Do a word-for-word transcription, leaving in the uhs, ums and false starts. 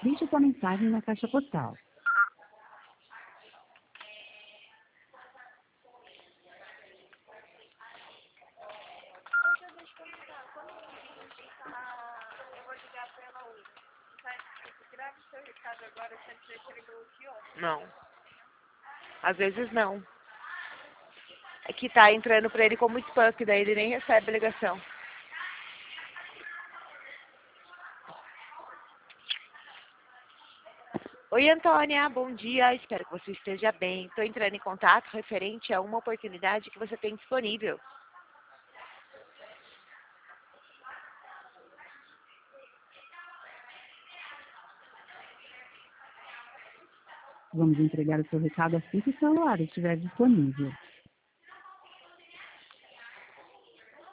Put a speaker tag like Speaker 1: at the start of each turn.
Speaker 1: Deixe sua mensagem na caixa postal.
Speaker 2: Não. Às vezes não. É que tá entrando pra ele como spam, que daí ele nem recebe a ligação. Oi, Antônia, bom dia, espero que você esteja bem. Estou entrando em contato referente a uma oportunidade que você tem disponível.
Speaker 1: Vamos entregar o seu recado assim que o celular estiver disponível.